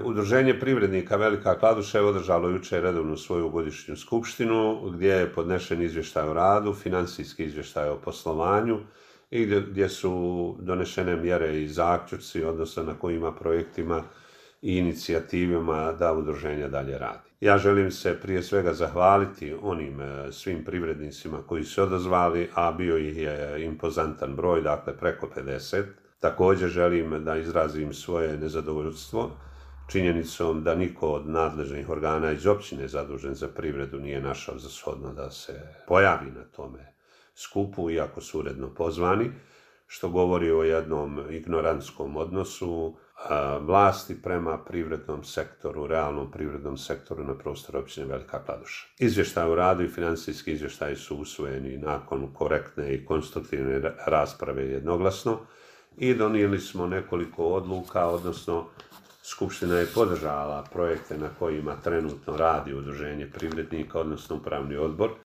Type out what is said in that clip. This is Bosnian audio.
Udruženje privrednika Velika Kladuša je održalo jučer redovnu svoju godišnju skupštinu gdje je podnešen izvještaj o radu, financijski izvještaj o poslovanju i gdje su donešene mjere i zaključci, odnosno na kojima projektima i inicijativama da udruženje dalje radi. Ja želim se prije svega zahvaliti onim svim privrednicima koji su odazvali, a bio ih je impozantan broj, dakle preko 50. Također želim da izrazim svoje nezadovoljstvo činjenicom da niko od nadležnih organa iz općine zadužen za privredu nije našao za shodno da se pojavi na tome skupu, iako su uredno pozvani, što govori o jednom ignorantskom odnosu vlasti prema privrednom sektoru, realnom privrednom sektoru na prostoru općine Velika Kladuša. Izvještaj o radu i financijski izvještaji su usvojeni nakon korektne i konstruktivne rasprave jednoglasno i donijeli smo nekoliko odluka, odnosno Skupština je podržala projekte na kojima trenutno radi Udruženje privrednika, odnosno upravni odbor.